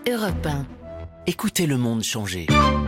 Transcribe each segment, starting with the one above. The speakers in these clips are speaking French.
Europe 1. Écoutez le monde changer.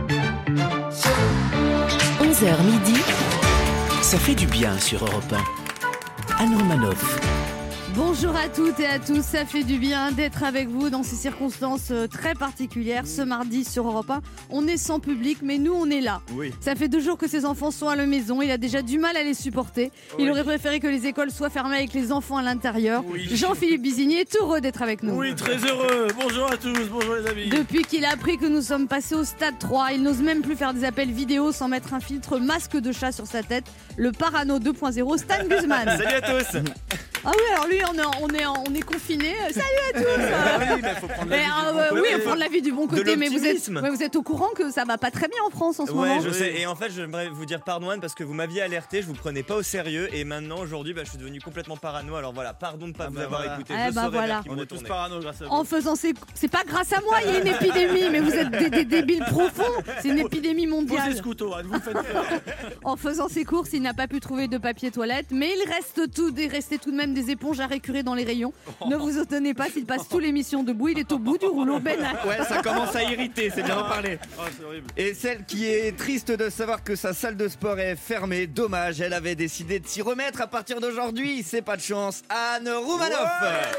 11h midi, ça fait du bien sur Europe 1. Anne Romanoff. Bonjour à toutes et à tous, ça fait du bien d'être avec vous dans ces circonstances très particulières. Ce mardi sur Europe 1, on est sans public, mais nous on est là. Oui. Ça fait 2 jours que ses enfants sont à la maison, il a déjà du mal à les supporter. Il aurait préféré que les écoles soient fermées avec les enfants à l'intérieur. Oui. Jean-Philippe Bizigny est heureux d'être avec nous. Oui, très heureux. Bonjour à tous, bonjour les amis. Depuis qu'il a appris que nous sommes passés au stade 3, il n'ose même plus faire des appels vidéo sans mettre un filtre masque de chat sur sa tête. Le parano 2.0, Stan Guzman. Salut à tous. Ah oui, alors lui, on est confinés. Salut à tous. Oui, mais faut prendre Mais, prendre la vie du bon côté. Mais l'optimisme. vous êtes au courant que ça va pas très bien en France en ce Ouais, moment. je sais. Et en fait, j'aimerais vous dire pardon, Anne, parce que vous m'aviez alerté, je vous prenais pas au sérieux. Et maintenant, aujourd'hui, je suis devenu complètement parano. Alors voilà, pardon de pas vous avoir écouté. Eh Je bah saurai voilà. vers qui On me est tous retourner. parano grâce à vous. En faisant c'est pas grâce à moi, il y a une épidémie, mais vous êtes des débiles profonds. C'est une épidémie Posez mondiale. ce couteau, Anne, vous faites peur. En faisant ses courses, il n'a pas pu trouver de papier toilette, mais il restait tout de même des éponges à récurer dans les rayons. Ne vous étonnez pas s'il passe toute l'émission debout, il est au bout du rouleau. Ben, Ouais, ça commence à irriter, c'est bien d'en parler. Oh, c'est horrible. Et celle qui est triste de savoir que sa salle de sport est fermée, dommage, elle avait décidé de s'y remettre à partir d'aujourd'hui, c'est pas de chance, Anne Romanoff.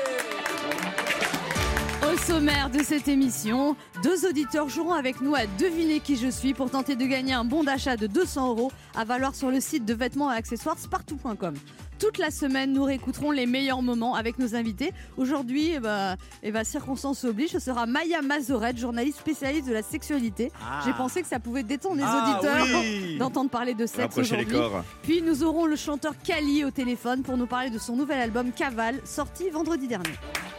Au sommaire de cette émission, 2 auditeurs joueront avec nous à deviner qui je suis pour tenter de gagner un bon d'achat de 200 € à valoir sur le site de vêtements et accessoires spartou.com. Toute la semaine, nous réécouterons les meilleurs moments avec nos invités. Aujourd'hui, circonstance oblige, ce sera Maya Mazorette, journaliste spécialiste de la sexualité. J'ai pensé que ça pouvait détendre les auditeurs oui. d'entendre parler de sexe Rapprochez les aujourd'hui. corps. Puis nous aurons le chanteur Kali au téléphone pour nous parler de son nouvel album Cavale, sorti vendredi dernier.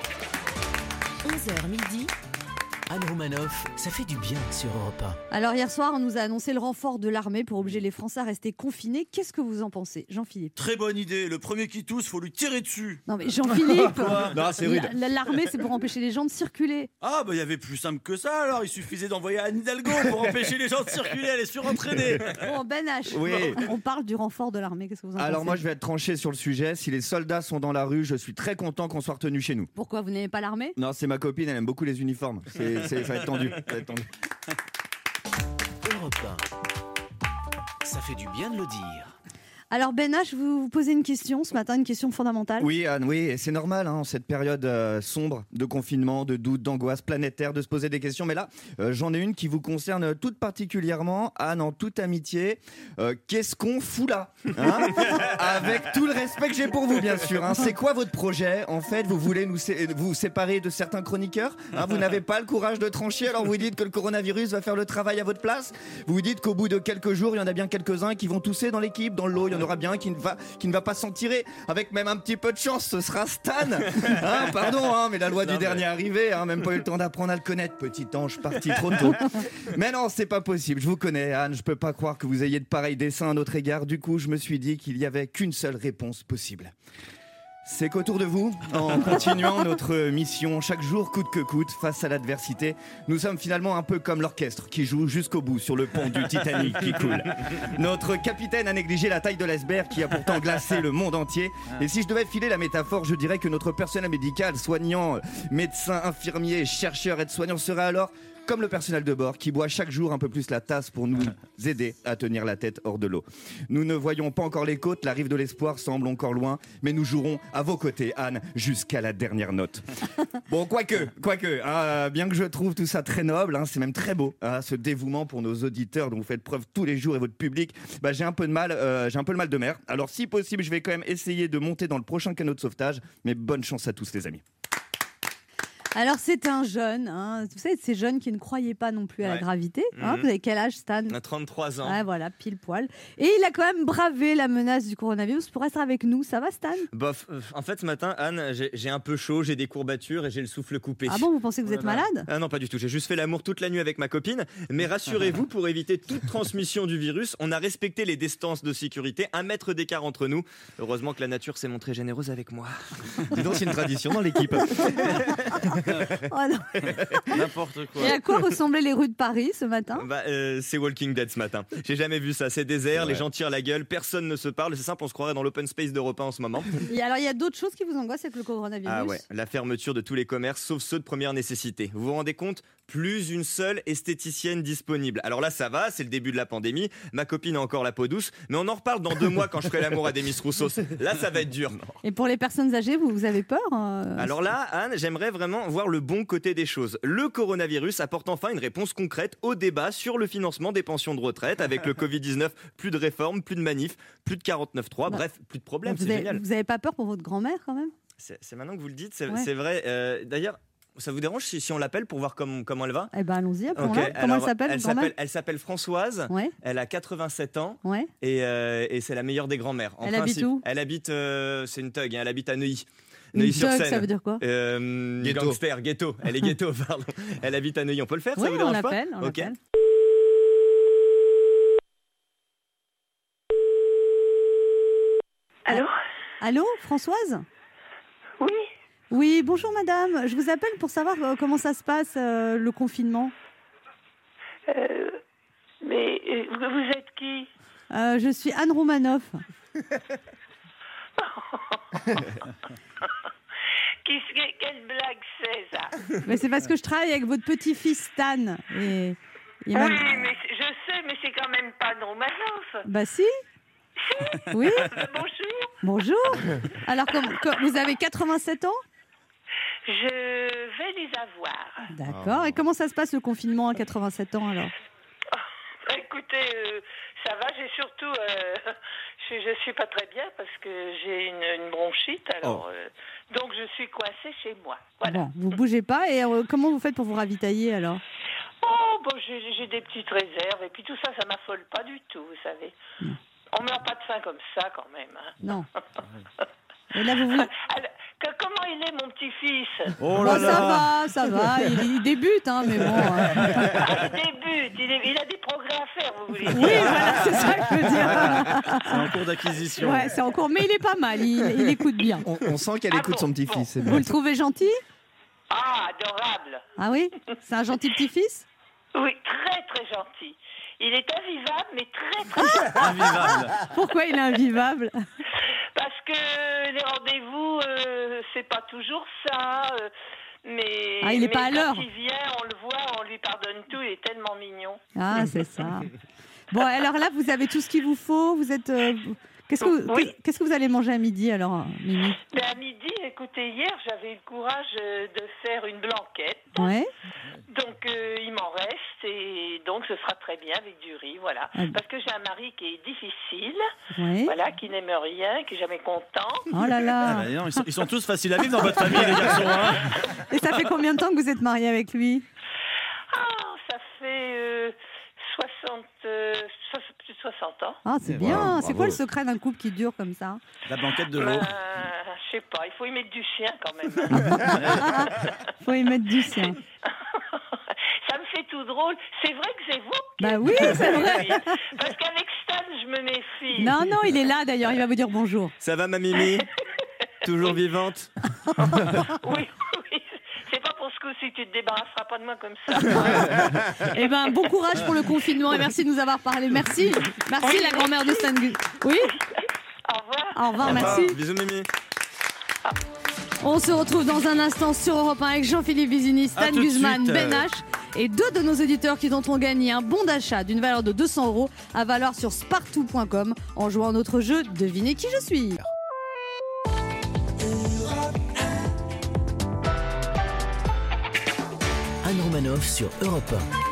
11h midi, Anne Romanoff, ça fait du bien sur Europe 1. Alors hier soir, on nous a annoncé le renfort de l'armée pour obliger les Français à rester confinés. Qu'est-ce que vous en pensez, Jean-Philippe? Très bonne idée. Le premier qui tousse, faut lui tirer dessus. Non mais Jean-Philippe, Non, c'est rude. l'armée c'est pour empêcher les gens de circuler. Ah, bah il y avait plus simple que ça alors. Il suffisait d'envoyer Anne Hidalgo pour empêcher les gens de circuler. Elle est surentraînée. Bon Ben H, Oui. on parle du renfort de l'armée, qu'est-ce que vous en pensez? Alors moi je vais être tranché sur le sujet, si les soldats sont dans la rue, je suis très content qu'on soit retenu chez nous. Pourquoi vous n'aimez pas l'armée? Non, c'est ma copine, elle aime beaucoup les uniformes, ça va être tendu. Ça va être tendu. Europe 1. Ça fait du bien de le dire. Alors Ben H, vous posez une question ce matin, une question fondamentale. Oui Anne, oui, et c'est normal en cette période sombre de confinement, de doute, d'angoisse planétaire, de se poser des questions. Mais là, j'en ai une qui vous concerne toute particulièrement, Anne, en toute amitié. Qu'est-ce qu'on fout là, hein? Avec tout le respect que j'ai pour vous, bien sûr. Hein. C'est quoi votre projet? En fait, vous voulez vous séparer de certains chroniqueurs, hein? Vous n'avez pas le courage de trancher, alors vous dites que le coronavirus va faire le travail à votre place. Vous vous dites qu'au bout de quelques jours, il y en a bien quelques-uns qui vont tousser dans l'équipe, dans le lot. Il y en aura bien un qui ne va pas s'en tirer. Avec même un petit peu de chance, ce sera Stan. Hein, pardon, hein, mais la loi du dernier arrivé, hein, même pas eu le temps d'apprendre à le connaître. Petit ange parti trop tôt. Mais non, c'est pas possible. Je vous connais, Anne. Je peux pas croire que vous ayez de pareils dessins à notre égard. Du coup, je me suis dit qu'il y avait qu'une seule réponse possible. C'est qu'autour de vous, en continuant notre mission chaque jour coûte que coûte face à l'adversité, nous sommes finalement un peu comme l'orchestre qui joue jusqu'au bout sur le pont du Titanic qui coule. Notre capitaine a négligé la taille de l'iceberg qui a pourtant glacé le monde entier. Et si je devais filer la métaphore, je dirais que notre personnel médical, soignants, médecins, infirmiers, chercheurs, aides-soignants serait alors comme le personnel de bord qui boit chaque jour un peu plus la tasse pour nous aider à tenir la tête hors de l'eau. Nous ne voyons pas encore les côtes, la rive de l'espoir semble encore loin, mais nous jouerons à vos côtés, Anne, jusqu'à la dernière note. Bon, quoique, bien que je trouve tout ça très noble, hein, c'est même très beau, hein, ce dévouement pour nos auditeurs dont vous faites preuve tous les jours et votre public, j'ai un peu le mal de mer. Alors si possible, je vais quand même essayer de monter dans le prochain canot de sauvetage, mais bonne chance à tous les amis. Alors c'est un jeune, hein, vous savez, ces jeunes qui ne croyaient pas non plus à la gravité. Hein, Vous avez quel âge, Stan? On a 33 ans. Ouais, voilà, pile poil. Et il a quand même bravé la menace du coronavirus pour être avec nous. Ça va, Stan? Bof, en fait, ce matin, Anne, j'ai un peu chaud, j'ai des courbatures et j'ai le souffle coupé. Ah bon, vous pensez que vous êtes malade? Ah non, pas du tout. J'ai juste fait l'amour toute la nuit avec ma copine. Mais rassurez-vous, pour éviter toute transmission du virus, on a respecté les distances de sécurité, 1 mètre d'écart entre nous. Heureusement que la nature s'est montrée généreuse avec moi. Dis donc, c'est une tradition dans l'équipe. Oh non. N'importe quoi. Et à quoi ressemblaient les rues de Paris ce matin? C'est Walking Dead ce matin. J'ai jamais vu ça. C'est désert, les gens tirent la gueule, personne ne se parle. C'est simple, on se croirait dans l'open space d'Europe 1 en ce moment. Et alors, il y a d'autres choses qui vous angoissent avec le coronavirus? Ah ouais, la fermeture de tous les commerces, sauf ceux de première nécessité. Vous vous rendez compte? Plus une seule esthéticienne disponible. Alors là, ça va, c'est le début de la pandémie. Ma copine a encore la peau douce, mais on en reparle dans 2 mois quand je ferai l'amour à Demis Roussos. Là, ça va être dur. Et pour les personnes âgées, vous avez peur? Alors là, Anne, j'aimerais vraiment voir le bon côté des choses. Le coronavirus apporte enfin une réponse concrète au débat sur le financement des pensions de retraite. Avec le Covid-19, plus de réformes, plus de manifs, plus de 49.3, bref, plus de problèmes, c'est génial. Vous avez pas peur pour votre grand-mère quand même? C'est maintenant que vous le dites, c'est vrai. D'ailleurs, ça vous dérange si on l'appelle pour voir comment elle va? Eh ben allons-y, appelons-la. Okay, comment elle s'appelle, grand-mère? Elle s'appelle Françoise, ouais. Elle a 87 ans, ouais. et c'est la meilleure des grand-mères. Elle habite où? Elle habite, c'est une thug, hein, elle habite à Neuilly. Neuilly-sur-Seine. Ça veut dire quoi? Gangster, ghetto. Elle est ghetto, pardon. Elle habite à Neuilly, on peut le faire, ça vous dérange pas? On l'appelle. Allô? Allô, Françoise? Oui. Oui, bonjour madame. Je vous appelle pour savoir comment ça se passe, le confinement. Mais vous êtes qui? Je suis Anne Romanoff. Quelle blague c'est ça? Mais c'est parce que je travaille avec votre petit-fils Stan. Et oui, mais je sais, mais c'est quand même pas Anne Romanoff. Bah si. Oui. Bonjour. Bonjour. Alors, vous avez 87 ans? Je vais les avoir. D'accord. Et comment ça se passe le confinement à 87 ans alors? Écoutez, ça va. J'ai surtout, je suis pas très bien parce que j'ai une bronchite. Alors, donc je suis coincée chez moi. Voilà. Bon, vous bougez pas. Et comment vous faites pour vous ravitailler alors? Oh, bon, j'ai des petites réserves et puis tout ça, ça m'affole pas du tout, vous savez. On meurt pas de faim comme ça quand même. Hein. Non. Et là, vous... Alors, comment il est, mon petit-fils? Oh là là. Ça va. Il débute, hein, mais bon. Il débute. Il a des progrès à faire, vous voulez dire? Oui, voilà, c'est ça que je veux dire. C'est en cours d'acquisition. Ouais, c'est en cours. Mais il est pas mal. Il écoute bien. On sent qu'elle écoute son petit-fils. C'est bien. Vous le trouvez gentil? Ah, adorable. Ah oui? C'est un gentil petit-fils? Oui, très, très gentil. Il est invivable, mais très, très gentil. Invivable. Pourquoi il est invivable? Parce que les rendez-vous, c'est pas toujours ça. Mais il est pas à l'heure. Quand il vient, on le voit, on lui pardonne tout. Il est tellement mignon. Ah, c'est ça. Bon, alors là, vous avez tout ce qu'il vous faut. Vous êtes... Qu'est-ce que vous allez manger à midi alors, Mimi? À midi, écoutez, hier, j'avais eu le courage de faire une blanquette. Ouais. Donc, il m'en reste et donc ce sera très bien avec du riz, voilà. Parce que j'ai un mari qui est difficile, voilà, qui n'aime rien, qui est jamais content. Oh là là. Ah bah non, ils sont tous faciles à vivre dans votre famille, les garçons. Hein. Et ça fait combien de temps que vous êtes mariés avec lui? Ça fait... plus de 60 ans. Ah, c'est bien. Bravo. C'est quoi le secret d'un couple qui dure comme ça? La blanquette de l'eau. Je sais pas, il faut y mettre du sien quand même. Faut y mettre du sien. Ça me fait tout drôle. C'est vrai que c'est vous. Bah oui, c'est vrai. Parce qu'avec Stan, je me méfie. Non, il est là d'ailleurs, il va vous dire bonjour. Ça va ma Mimi? Toujours vivante? Oui. C'est pas pour ce coup-ci, tu te débarrasseras pas de moi comme ça. Eh ben, bon courage pour le confinement et merci de nous avoir parlé. Merci la grand-mère de Stan. Oui. Au revoir. Au revoir, merci. Bisous Mimi. On se retrouve dans un instant sur Europe 1 avec Jean-Philippe Vizini, Stan Guzman, Ben H et 2 de nos auditeurs qui tenteront gagner un bon d'achat d'une valeur de 200 € à valoir sur spartou.com en jouant à notre jeu Devinez qui je suis. Anne Romanoff sur Europe 1.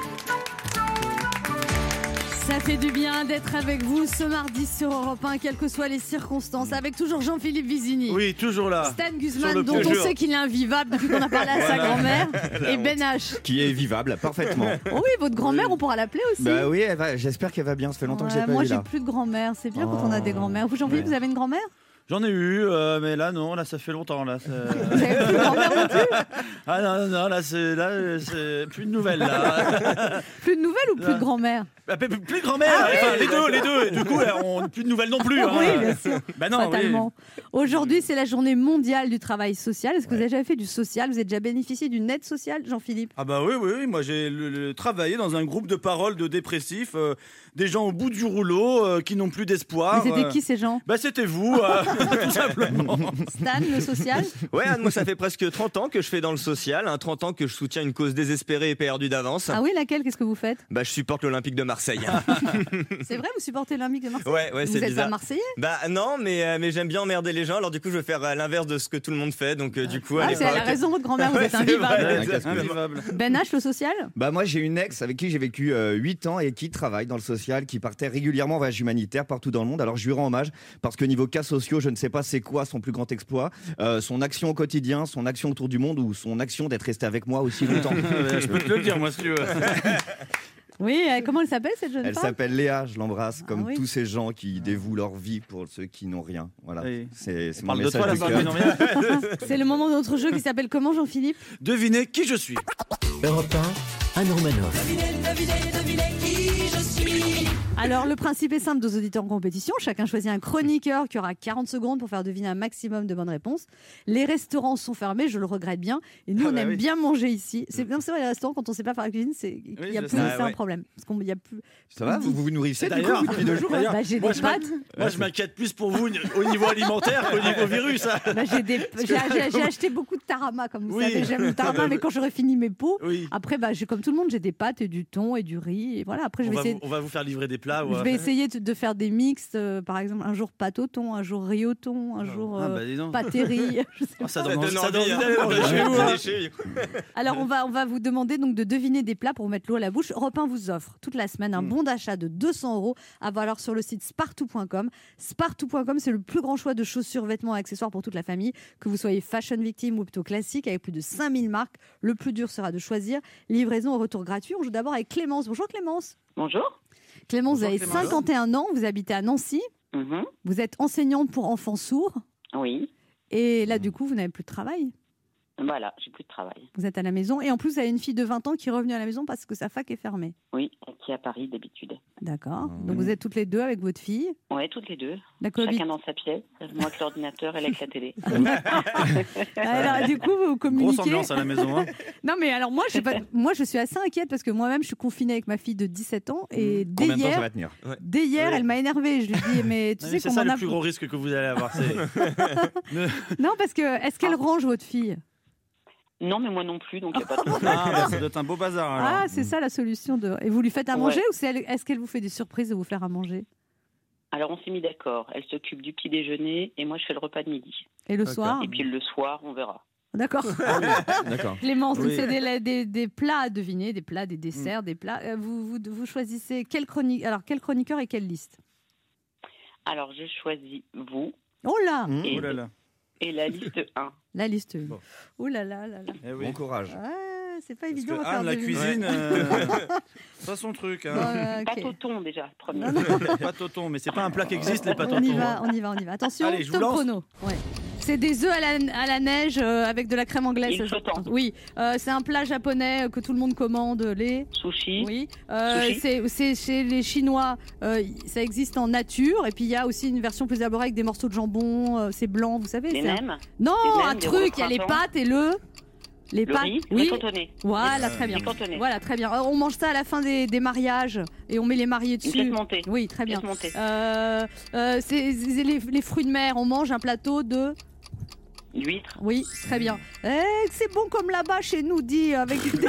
Ça fait du bien d'être avec vous ce mardi sur Europe 1, quelles que soient les circonstances, avec toujours Jean-Philippe Vizini. Oui, toujours là. Stan Guzman, dont on sait qu'il est invivable depuis qu'on a parlé à sa grand-mère. Et Ben H. Qui est vivable, parfaitement. Oh oui, votre grand-mère, on pourra l'appeler aussi. Bah oui, j'espère qu'elle va bien. Ça fait longtemps que j'ai pas moi, vu là. j'ai plus de grand-mère. C'est bien quand on a des grand-mères. Vous, Jean-Philippe, vous avez une grand-mère? J'en ai eu, mais là non, là ça fait longtemps là. Vous avez plus de grand-mère non plus? Ah non, là c'est plus de nouvelles là. Plus de nouvelles ou plus de grand-mère? Plus de grand-mère, les deux. Du coup, on plus de nouvelles non plus. Oui, bien sûr. Bah non, fatalement. Aujourd'hui, c'est la journée mondiale du travail social. Est-ce que vous avez déjà fait du social? Vous avez déjà bénéficié d'une aide sociale, Jean-Philippe? Ah bah oui. Moi j'ai travaillé dans un groupe de parole de dépressifs, des gens au bout du rouleau qui n'ont plus d'espoir. Mais c'était qui ces gens? Bah c'était vous, tout simplement. Stan, le social? Ouais, Anne, moi ça fait presque 30 ans que je fais dans le social, 30 ans que je soutiens une cause désespérée et perdue d'avance. Ah oui, laquelle? Qu'est-ce que vous faites? Bah je supporte l'Olympique de Marseille. C'est vrai, vous supportez l'Olympique de Marseille? Ouais, vous c'est êtes bizarre. pas Marseillais? Bah non, mais j'aime bien emmerder les gens, alors du coup je vais faire l'inverse de ce que tout le monde fait, donc du coup à c'est l'époque... la raison, votre grand-mère, vous Ouais, êtes c'est invivable. Invivable. Ben H, le social? Bah moi j'ai une ex avec qui j'ai vécu 8 ans et qui travaille dans le social, qui partait régulièrement en voyage humanitaire partout dans le monde. Alors je lui rends hommage parce que niveau cas sociaux, je ne sais pas c'est quoi son plus grand exploit, son action au quotidien, son action autour du monde ou son action d'être resté avec moi aussi longtemps. Je peux te le dire moi si tu veux. Oui, comment elle s'appelle cette jeune Elle femme? s'appelle Léa, je l'embrasse, comme oui. tous ces gens qui dévouent leur vie pour ceux qui n'ont rien. Voilà, Oui. c'est On mon parle de toi message là, du cœur. C'est le moment de notre jeu qui s'appelle comment, Jean-Philippe? Devinez qui je suis. Europe 1, Anne Romanoff. Alors, le principe est simple aux auditeurs en compétition. Chacun choisit un chroniqueur qui aura 40 secondes pour faire deviner un maximum de bonnes réponses. Les restaurants sont fermés, je le regrette bien. Et nous, on aime bien manger ici. C'est vrai, les restaurants, quand on ne sait pas faire la cuisine, c'est un problème. Parce qu'il y a plus... Ça va, vous vous nourrissez D'ailleurs, depuis 2 jours? Bah, j'ai des pâtes. Moi je m'inquiète plus pour vous au niveau alimentaire qu'au niveau virus. Hein. Bah, j'ai acheté beaucoup de tarama, comme vous Oui. savez. J'aime le tarama, mais quand j'aurai fini mes pots, Oui. après, comme tout le monde, j'ai des pâtes et du thon et du riz. Et voilà. Après, On va vous faire livrer des plats. Je vais essayer de faire des mix, par exemple un jour pâte au thon, un jour riz au thon, un jour dis donc. pâté riz. Je sais pas. Ça donne donne envie, envie hein. d'aller manger chez vous, hein. Alors on va vous demander donc de deviner des plats pour mettre l'eau à la bouche. Europe 1 vous offre toute la semaine un bon d'achat de 200 € à valoir sur le site spartou.com. Spartou.com, c'est le plus grand choix de chaussures, vêtements et accessoires pour toute la famille, que vous soyez fashion victime ou plutôt classique, avec plus de 5000 marques. Le plus dur sera de choisir. Livraison au retour gratuit. On joue d'abord avec Clémence. Bonjour Clémence. Bonjour. Clémence, vous Bonjour, avez Clémence. 51 ans, vous habitez à Nancy, vous êtes enseignante pour enfants sourds Oui, et là du coup vous n'avez plus de travail. voilà, j'ai plus de travail. Vous êtes à la maison et en plus vous avez une fille de 20 ans qui est revenue à la maison parce que sa fac est fermée. Oui, qui est à Paris d'habitude. D'accord. Donc vous êtes toutes les deux avec votre fille. Oui, toutes les deux. La cohabite- Chacun dans sa pièce. Moi avec l'ordinateur, elle avec la télé. Alors du coup vous Grosse communiquez. ambiance à la maison. Hein. Non mais alors moi je suis assez inquiète parce que moi-même je suis confinée avec ma fille de 17 ans et dès Combien de temps ça va hier, tenir? Ouais. Elle m'a énervée. Je lui dis mais tu sais C'est qu'on ça m'en le a. plus gros risque que vous allez avoir. Non parce que est-ce qu'elle range votre fille? Non, mais moi non plus, donc il n'y a pas de Ça doit être un beau bazar. Alors. Ah, c'est ça la solution. Et vous lui faites à manger ou est-ce qu'elle vous fait des surprises de vous faire à manger? Alors on s'est mis d'accord. Elle s'occupe du petit déjeuner et moi je fais le repas de midi. Et le soir? Et puis le soir, on verra. D'accord. D'accord. Clémence, donc Oui. c'est des plats à deviner, des plats, des desserts, des plats. Vous choisissez quel chroniqueur et quelle liste? Alors je choisis vous Oh là, et, Oh là là. et la liste 1. la liste. Bon. Oh là là là là. Eh oui. Bon courage. Ouais, c'est pas Parce évident que à faire Anne, la deviner. cuisine, c'est pas son truc. Hein. Ouais, ok. Pâte au thon déjà, premier. Non, non. Pâte au thon, mais c'est pas un plat qui existe, les pâtes au On y thon. va, on y va, on y va. Attention, Allez, je vous top lance. chrono. Ouais. C'est des œufs à la neige avec de la crème anglaise. Il flottant. Oui, c'est un plat japonais que tout le monde commande. Sushi. Oui, Sushi. c'est chez les Chinois, ça existe en nature. Et puis il y a aussi une version plus élaborée avec des morceaux de jambon. C'est blanc, vous savez. Les c'est un- nems. Non, Les nems, un des truc. Il y a rouleaux les printemps. pâtes et les Le pâtes. riz, Oui. le cantonné. Voilà, très bien. Les cantonais. Voilà, très bien. On mange ça à la fin des mariages et on met les mariés Une dessus. pièce montée. Oui, très bien. Pièce montée. C'est les fruits de mer. On mange un plateau de. L'huître. Oui, très bien. C'est bon comme là-bas chez nous, dit avec des,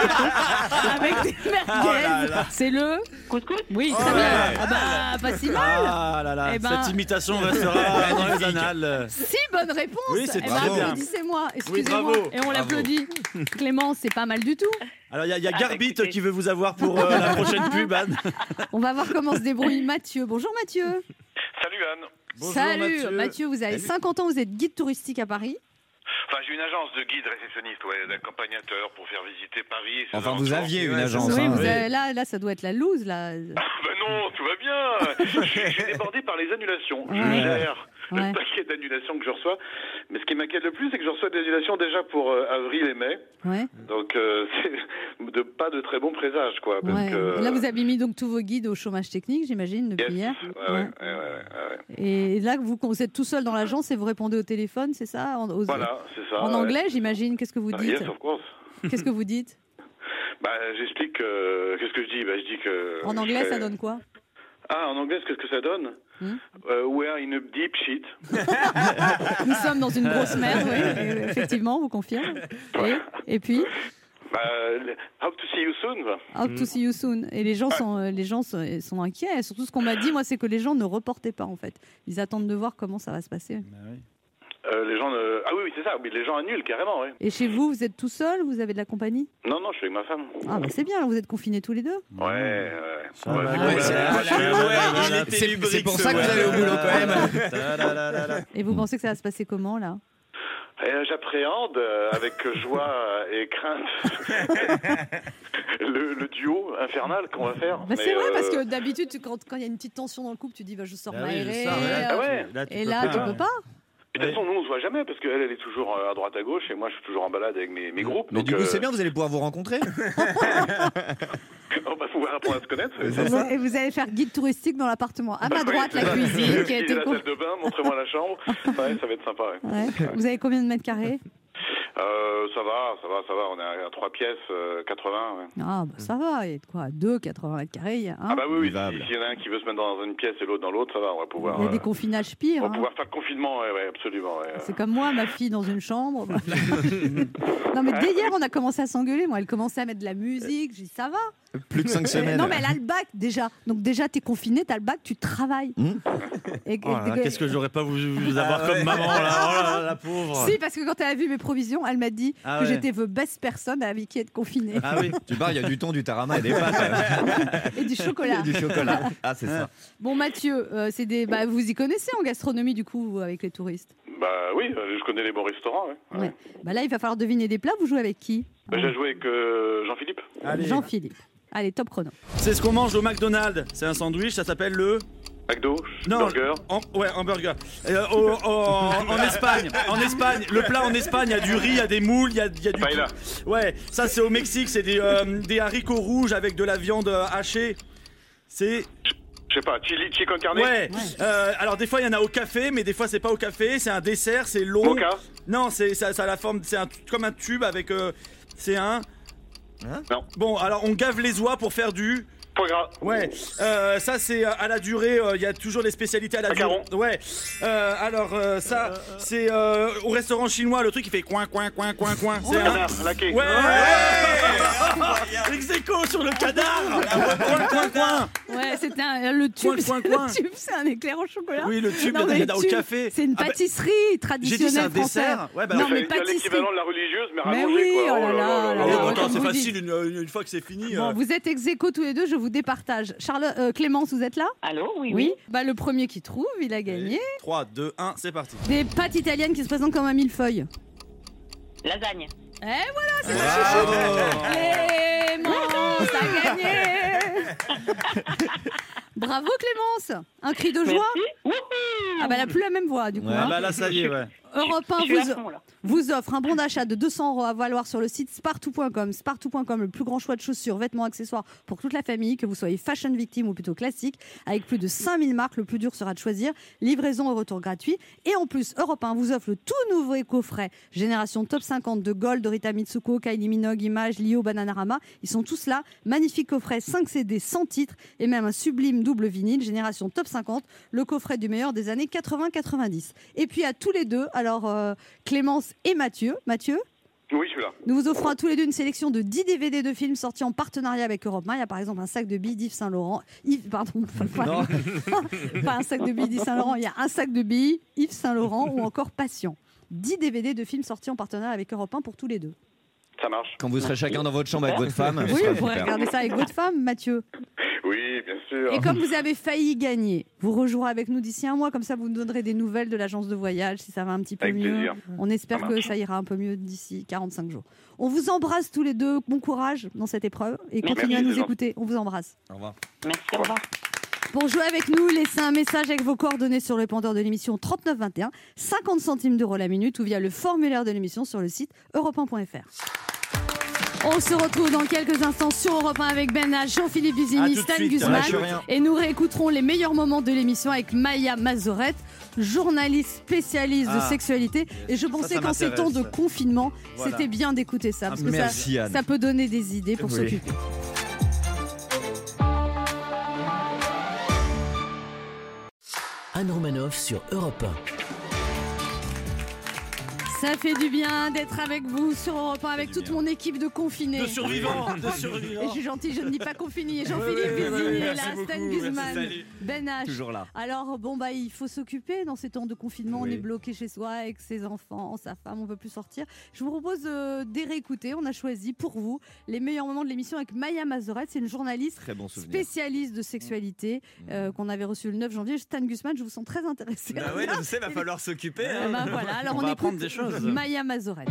avec des merguez. C'est le. Couscous. Oui, très bien. Ah bah, pas si mal. Ah là là, Eh ben- cette imitation restera dans les annales. Si bonne réponse. Oui, c'est Eh très ben, bien. applaudissez-moi. Excusez-moi. bravo. Et on l'applaudit. Clément, c'est pas mal du tout. Alors il y a Garbit écoutez. qui veut vous avoir pour la prochaine pub, Anne. On va voir comment se débrouille Mathieu. Bonjour Mathieu. Salut Anne. Bonjour, Salut Mathieu, vous avez Salut. 50 ans, vous êtes guide touristique à Paris. Enfin, j'ai une agence de guide réceptionniste, d'accompagnateur pour faire visiter Paris. et ses Enfin, vous alentours. aviez une Ouais, agence. Oui, hein. vous avez- là, ça doit être la loose là. Ben non, tout va bien. Je suis débordé par les annulations. Ouais. le paquet d'annulations que je reçois. Mais ce qui m'inquiète le plus, c'est que je reçois des annulations déjà pour avril et mai. Ouais. Donc, c'est pas de très bons présages, quoi. Parce que... Là, vous avez mis donc tous vos guides au chômage technique, j'imagine, depuis hier. Ouais. Et là, vous êtes tout seul dans l'agence et vous répondez au téléphone, c'est ça? Voilà, c'est ça. En anglais, j'imagine. Qu'est-ce que vous dites? Yes, of course. Qu'est-ce que vous dites? J'explique. Qu'est-ce que je dis? Je dis que. En anglais, ça donne quoi? En anglais, qu'est-ce que ça donne? We are in a deep shit. Nous sommes dans une grosse merde, oui. Effectivement, vous confirmez. Et puis? Hope to see you soon. Hope to see you soon. Et les gens sont inquiets. Surtout, ce qu'on m'a dit, moi, c'est que les gens ne reportaient pas, en fait. Ils attendent de voir comment ça va se passer. Les gens Ah oui, c'est ça. Mais les gens annulent carrément, oui. Et chez vous, vous êtes tout seul? Vous avez de la compagnie? Non, je suis avec ma femme. Ah, c'est bien. Vous êtes confinés tous les deux? Ouais. C'est pour ça que vous allez au boulot quand même. Et vous pensez que ça va se passer comment, là? J'appréhende avec joie et crainte le duo infernal qu'on va faire. C'est vrai, parce que d'habitude, quand il y a une petite tension dans le couple, tu dis je sors m'aérer. Et là, tu peux pas. De toute façon, nous, on se voit jamais parce qu'elle est toujours à droite à gauche et moi, je suis toujours en balade avec mes groupes. Mais du coup, c'est bien, vous allez pouvoir vous rencontrer. On va pouvoir apprendre à se connaître. Et vous allez faire guide touristique dans l'appartement. À ma droite, la cuisine qui a été... la salle de bain, montrez-moi la chambre. Ouais, ça va être sympa. Vous avez combien de mètres carrés? Ça va. On est à 3 pièces, 80. Ouais. Ah, ça va. Il y a de quoi? 2, 80 mètres carrés. Hein, oui. S'il y en a un qui veut se mettre dans une pièce et l'autre dans l'autre, ça va. On va pouvoir. Il y a des confinages pires. On va pouvoir faire le confinement, absolument. Ouais. C'est comme moi, ma fille dans une chambre. Non, mais dès hier, on a commencé à s'engueuler. Moi, elle commençait à mettre de la musique. J'ai dit, ça va. Plus de 5 semaines. Non, mais elle a le bac déjà. Donc, déjà, t'es confiné, t'as le bac, tu travailles. Qu'est-ce que j'aurais pas voulu avoir comme maman, là, la pauvre. Si, parce que quand elle a vu mes provisions, elle m'a dit que j'étais the best personne avec qui être confinée. Ah oui, tu parles, il y a du thon, du tarama et des pâtes. Et du chocolat. Ah, c'est ça. Bon, Mathieu, vous y connaissez en gastronomie, du coup, avec les touristes? Oui, je connais les bons restaurants. Ouais. Là, il va falloir deviner des plats. Vous jouez avec qui? J'ai joué avec Jean-Philippe. Jean-Philippe. Allez, top chrono. C'est ce qu'on mange au McDonald's. C'est un sandwich, ça s'appelle le... McDo, burger. Hamburger. En Espagne, le plat en Espagne, il y a du riz, il y a des moules, il y a du... Paella. Ouais, ça c'est au Mexique, c'est des haricots rouges avec de la viande hachée. C'est... Je sais pas, chili con carne. Ouais. Alors des fois il y en a au café, mais des fois c'est pas au café. C'est un dessert, c'est long. Mocha. Non, ça a la forme, c'est comme un tube avec. C'est un. Non. Bon, alors on gave les oies pour faire du. Foie gras. Ouais. Ça c'est à la durée. Il y a toujours les spécialités à la durée. Ouais. Ça c'est au restaurant chinois, le truc qui fait coin. C'est un. Laqué. Ouais. Ex-aequo sur le cadavre. Coin. Ouais, c'était le tube. Coin. Le tube, c'est un éclair au chocolat. Oui, le tube, il y en a au café. C'est une pâtisserie traditionnelle. J'ai dit c'est un française. dessert. Ouais, non, mais c'est l'équivalent de la religieuse, mais rallongée, oui, quoi. oh là là. Attends, c'est Comme vous facile une fois que c'est fini. Bon, vous êtes ex-aequo tous les deux, je vous départage. Clémence, vous êtes là? Allô, oui. Le premier qui trouve, il a gagné. 3, 2, 1, c'est parti. Des pâtes italiennes qui se présentent comme un millefeuille. Lasagne. Et voilà, c'est ma chouchoute. Clémence a gagné. Bravo Clémence. Un cri de joie. Merci. Elle a plus la même voix du coup. Là ça y est, ouais. Europe 1 vous offre un bon d'achat de 200 € à valoir sur le site spartou.com. Spartou.com, le plus grand choix de chaussures, vêtements, accessoires pour toute la famille, que vous soyez fashion victime ou plutôt classique, avec plus de 5000 marques. Le plus dur sera de choisir. Livraison et retour gratuit. Et en plus, Europe 1 vous offre le tout nouveau coffret Génération Top 50 de Gold, de Rita Mitsuko, Kylie Minogue, Image, Lio, Bananarama. Ils sont tous là. Magnifique coffret, 5 CD sans titre et même un sublime double vinyle. Génération Top 50, le coffret du meilleur des années 80-90. Et puis à tous les deux, alors Clémence et Mathieu. Mathieu, oui, je suis là. nous vous offrons à tous les deux une sélection de 10 DVD de films sortis en partenariat avec Europe 1. Il y a par exemple un sac de billes d'Yves Saint-Laurent. Pas un sac de billes d'Yves Saint-Laurent. Il y a un sac de billes, Yves Saint-Laurent ou encore Patient. 10 DVD de films sortis en partenariat avec Europe 1 pour tous les deux. Ça marche. Quand vous serez chacun dans votre chambre avec votre femme. Oui, vous pourrez regarder ça avec votre femme, Mathieu. Oui, bien sûr. Et comme vous avez failli gagner, vous rejouerez avec nous d'ici un mois. Comme ça, vous nous donnerez des nouvelles de l'agence de voyage, si ça va un petit peu avec mieux. Plaisir. On espère que ça ira un peu mieux d'ici 45 jours. On vous embrasse tous les deux. Bon courage dans cette épreuve. Et continuez à nous écouter. On vous embrasse. Au revoir. Merci, au revoir. Pour jouer avec nous, laissez un message avec vos coordonnées sur le répondeur de l'émission 3921, 50 centimes d'euros la minute ou via le formulaire de l'émission sur le site europe1.fr. On se retrouve dans quelques instants sur Europe 1 avec Ben H, Jean-Philippe Vizini, Stan Guzman. Et nous réécouterons les meilleurs moments de l'émission avec Maya Mazoret, journaliste spécialiste de sexualité. Et je pensais qu'en ces temps de confinement, c'était bien d'écouter ça. Parce que ça peut donner des idées pour s'occuper. Anne Romanoff sur Europe 1. Ça fait du bien d'être avec vous sur Europe 1 avec toute mon équipe de confinés. De survivants. Et je suis gentille, je ne dis pas confinés. Jean-Philippe Vizini est là, Stan Guzman, Ben H. Toujours là. Alors il faut s'occuper dans ces temps de confinement. On est bloqué chez soi avec ses enfants, sa femme, on ne peut plus sortir. Je vous propose de réécouter. On a choisi pour vous les meilleurs moments de l'émission avec Maya Mazoret. C'est une journaliste spécialiste de sexualité qu'on avait reçue le 9 janvier. Stan Guzman, je vous sens très intéressé. Bah ouais, je sais, va falloir s'occuper. Voilà. Alors on va apprendre des choses. Maya Mazoret.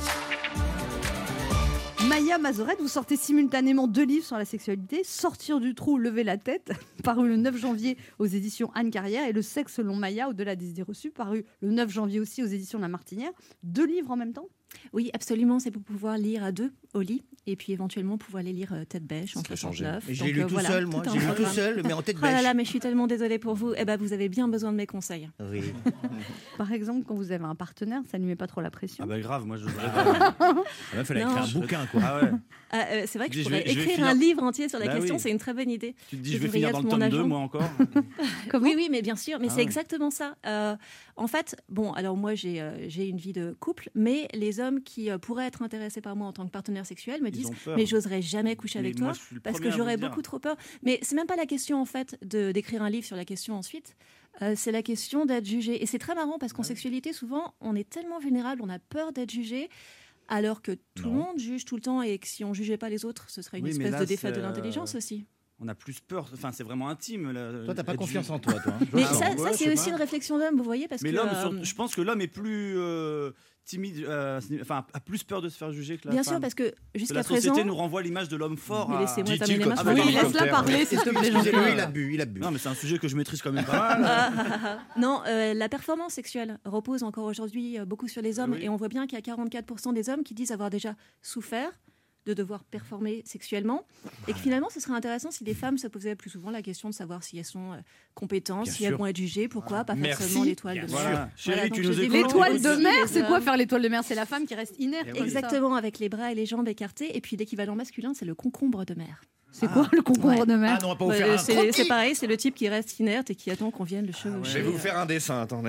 Maya Mazoret, vous sortez simultanément 2 livres sur la sexualité, Sortir du trou, lever la tête, paru le 9 janvier aux éditions Anne Carrière, et Le sexe selon Maya, au-delà des idées reçues, paru le 9 janvier aussi aux éditions La Martinière. 2 livres en même temps ? Oui, absolument, c'est pour pouvoir lire à 2 au lit et puis éventuellement pouvoir les lire tête bêche en 69. J'ai lu tout seul, moi. J'ai lu tout seul, mais en tête bêche. Oh là là, mais je suis tellement désolée pour vous. Vous avez bien besoin de mes conseils. Oui. Par exemple, quand vous avez un partenaire, ça ne lui met pas trop la pression. Ah bah grave, moi je voudrais. Il fallait écrire un bouquin, quoi. Ah ouais. C'est vrai que je pourrais écrire un livre entier sur la question, c'est une très bonne idée. Tu te dis, je vais finir dans le tome 2, moi encore. Oui, mais bien sûr, mais c'est exactement ça. En fait, alors moi j'ai une vie de couple, mais les hommes qui pourraient être intéressés par moi en tant que partenaire sexuel me disent mais j'oserais jamais coucher avec toi parce que j'aurais beaucoup trop peur. Mais c'est même pas la question en fait d'écrire un livre sur la question ensuite. C'est la question d'être jugé. Et c'est très marrant parce qu'en sexualité, souvent, on est tellement vulnérable, on a peur d'être jugé. Alors que tout le monde juge tout le temps et que si on ne jugeait pas les autres, ce serait une espèce de défaite de l'intelligence aussi. On a plus peur, enfin c'est vraiment intime. Toi, t'as pas confiance en toi, toi. Mais ça c'est aussi une réflexion d'homme, vous voyez, parce mais que l'homme, je pense que l'homme est plus timide, enfin a plus peur de se faire juger que la femme. Bien sûr, parce que jusqu'à présent, la société nous renvoie l'image de l'homme fort. Mais laissez-moi terminer ma phrase. Oui, laisse-la parler, s'il te plaît. Il a bu. Non, mais c'est un sujet que je maîtrise quand même pas mal. Non, la performance sexuelle repose encore aujourd'hui beaucoup sur les hommes, et on voit bien qu'il y a 44% des hommes qui disent avoir déjà souffert de devoir performer sexuellement, et que finalement ce serait intéressant si les femmes se posaient plus souvent la question de savoir si elles sont compétentes, si elles vont être jugées, pourquoi pas faire seulement l'étoile de mer. Chérie, tu nous écoutes. L'étoile de mer, c'est quoi faire l'étoile de mer? C'est la femme qui reste inerte. Exactement, avec les bras et les jambes écartés, et puis l'équivalent masculin, c'est le concombre de mer. C'est quoi le concombre de mer? Ah non, on va pas vous faire un croquis. C'est pareil, c'est le type qui reste inerte et qui attend qu'on vienne le chevaucher. Je vais vous faire un dessin, attendez.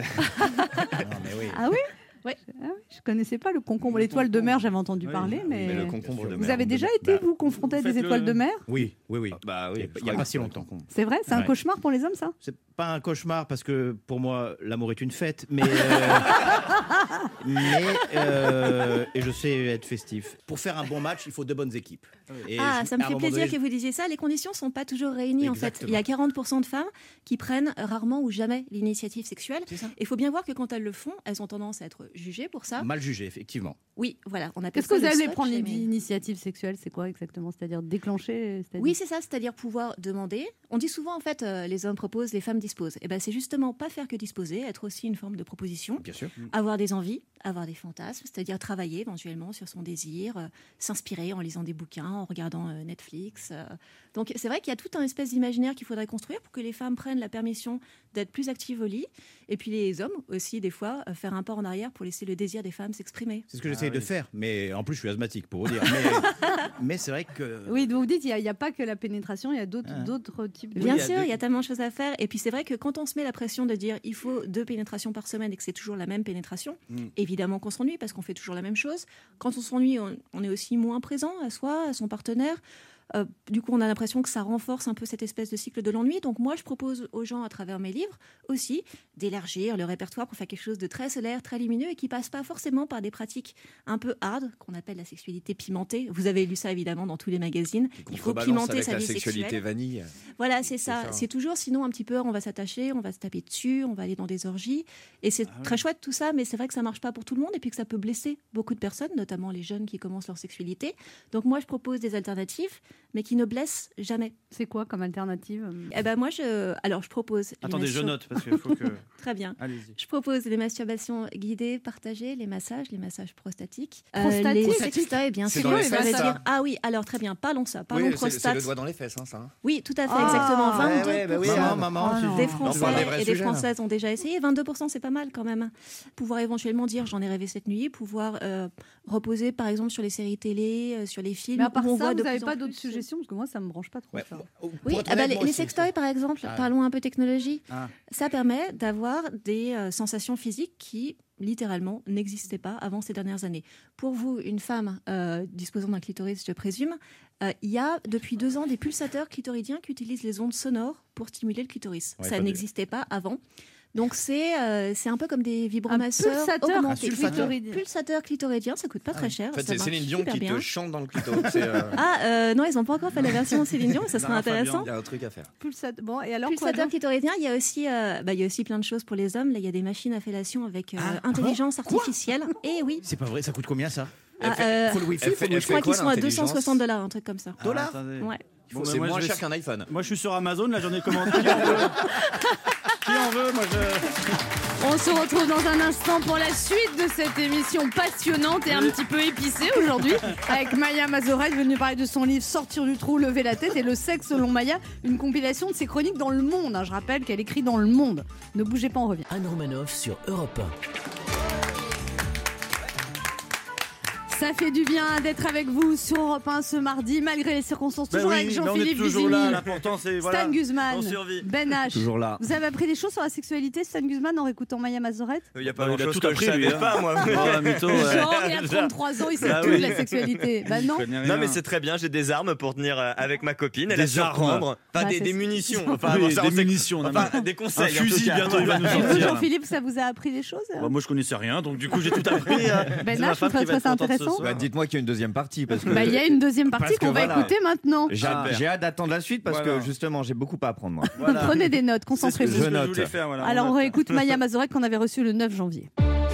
Ah oui? Ouais. Ah oui, je connaissais pas le concombre. L'étoile de mer, j'avais entendu parler, mais le concombre de mer. Vous avez déjà été, vous, confronté à des étoiles de mer? Oui. Bah oui, Il n'y a pas si longtemps. C'est vrai? C'est un cauchemar pour les hommes, ça? C'est pas un cauchemar parce que pour moi, l'amour est une fête, mais et je sais être festif. Pour faire un bon match, il faut 2 bonnes équipes. Et ça me fait plaisir que vous disiez ça. Les conditions sont pas toujours réunies. Exactement. En fait, il y a 40% de femmes qui prennent rarement ou jamais l'initiative sexuelle. Il faut bien voir que quand elles le font, elles ont tendance à être jugées pour ça. Mal jugées, effectivement. Oui, voilà. On appelle Qu'est-ce que vous allez slut prendre shaming. l'initiative sexuelle? C'est quoi exactement? C'est-à-dire déclencher? Oui, c'est ça, c'est-à-dire pouvoir demander. On dit souvent, en fait, les hommes proposent, les femmes disposent. Et ben, c'est justement pas faire que disposer, être aussi une forme de proposition. Bien sûr. Avoir des envies, avoir des fantasmes, c'est-à-dire travailler éventuellement sur son désir, s'inspirer en lisant des bouquins, en regardant Netflix. Donc, c'est vrai qu'il y a tout un espèce d'imaginaire qu'il faudrait construire pour que les femmes prennent la permission d'être plus actives au lit. Et puis les hommes aussi, des fois, faire un pas en arrière pour laisser le désir des femmes s'exprimer. C'est ce que j'essaie de faire, mais en plus, je suis asthmatique, pour vous dire. Mais c'est vrai que... Oui, vous dites, il n'y a pas que la pénétration, il y a d'autres types de... Bien sûr, il y a tellement de choses à faire. Et puis c'est vrai que quand on se met la pression de dire il faut 2 pénétrations par semaine et que c'est toujours la même pénétration, évidemment qu'on s'ennuie parce qu'on fait toujours la même chose. Quand on s'ennuie, on est aussi moins présent à soi, à son partenaire. Du coup, on a l'impression que ça renforce un peu cette espèce de cycle de l'ennui. Donc moi, je propose aux gens, à travers mes livres, aussi d'élargir le répertoire pour faire quelque chose de très solaire, très lumineux et qui passe pas forcément par des pratiques un peu hard, qu'on appelle la sexualité pimentée. Vous avez lu ça, évidemment, dans tous les magazines. Il faut pimenter sa vie sexualité sexuelle. vanille. Voilà, c'est ça. C'est toujours, sinon, un petit peu, on va s'attacher, on va se taper dessus, on va aller dans des orgies. Et c'est très chouette tout ça, mais c'est vrai que ça marche pas pour tout le monde et puis que ça peut blesser beaucoup de personnes, notamment les jeunes qui commencent leur sexualité. Donc moi, je propose des alternatives. mais qui ne blesse jamais. C'est quoi comme alternative? Moi, je propose... Attendez, je note, parce qu'il faut que... Très bien. Allez-y. Je propose les masturbations guidées, partagées, les massages prostatiques. Prostatiques. Les sextoys, bien sûr. C'est dans les fesses, ça. Ah oui, alors très bien, parlons prostate. C'est le doigt dans les fesses, ça. Oui, tout à fait, exactement. 22% maman, des Français vrais et des sujets, là. Françaises ont déjà essayé. 22%, c'est pas mal quand même. Pouvoir éventuellement dire j'en ai rêvé cette nuit, pouvoir reposer par exemple sur les séries télé, sur les films. Mais à part où on ça, voit vous de n'avez plus en pas d'autres plus- suggestions? Parce que moi, ça me branche pas trop. Ça. Oui, les sextoys par exemple, parlons un peu technologie. Ça permet d'avoir des sensations physiques qui littéralement n'existaient pas avant ces dernières années. Pour vous, une femme disposant d'un clitoris, je présume, il y a depuis 2 ans des pulsateurs clitoridiens qui utilisent les ondes sonores pour stimuler le clitoris. Ça n'existait pas avant. Donc c'est un peu comme des vibromasseurs augmentés. Pulsateur clitoridien, ça coûte pas très cher. En fait, ça c'est marche Céline Dion super qui bien. te chante dans le clito. Non, ils n'ont pas encore fait la version Céline Dion, ça serait intéressant. Il y a un truc à faire. Bon, et alors quoi Pulsateur clitoridien, il y a aussi plein de choses pour les hommes. Là, il y a des machines à fellation avec intelligence artificielle. Et oui. C'est pas vrai, ça coûte combien ça? Faut le wifi, Je crois qu'ils sont à $260, un truc comme ça. Dollars? Ouais. C'est moins cher qu'un iPhone. Moi, je suis sur Amazon, là, j'en ai commandé. Qui en veut? Qui en veut? Moi, On se retrouve dans un instant pour la suite de cette émission passionnante et un petit peu épicée aujourd'hui avec Maya Mazoret venue parler de son livre Sortir du trou, lever la tête et le sexe selon Maya, une compilation de ses chroniques dans Le Monde. Je rappelle qu'elle écrit dans Le Monde. Ne bougez pas, on revient. Anne Romanoff sur Europe 1. Ça fait du bien d'être avec vous sur Europe 1 ce mardi, malgré les circonstances. Toujours avec on est Jean-Philippe toujours Vizini, là, l'important c'est Stan Guzman, on survit. Ben H. Toujours là. Vous avez appris des choses sur la sexualité, Stan Guzman, en écoutant Maya Mazoret? Il n'y a pas Il a grand-chose tout que je appris, lui, savais hein. pas, moi. Mytho, Genre, il a 33 ans, il sait tout de la sexualité. Bah non. Non, mais c'est très bien, j'ai des armes pour tenir avec ma copine. Elle a Des surprendre. Enfin, Bah, des c'est- munitions. Oui, Enfin, des ça, on sait- munitions, non, enfin, mais- des conseils. Un en tout fusil, cas. bientôt, il va nous Et vous, sortir. Jean-Philippe, ça vous a appris des choses? Bah, moi, je connaissais rien, donc du coup, j'ai tout appris. Ben C'est ma H, femme je trouve qui va ça être contente ce intéressant. soir. Dites-moi qu'il y a une deuxième partie. Parce que Il y a une deuxième partie Parce que qu'on va voilà. écouter maintenant. j'ai hâte d'attendre la suite parce Voilà. que justement, j'ai beaucoup à apprendre, moi. Voilà. Prenez des notes, C'est ce que concentrez-vous. je note. voulais faire. Voilà, Alors on note. réécoute Maya Mazoret qu'on avait reçu le 9 janvier.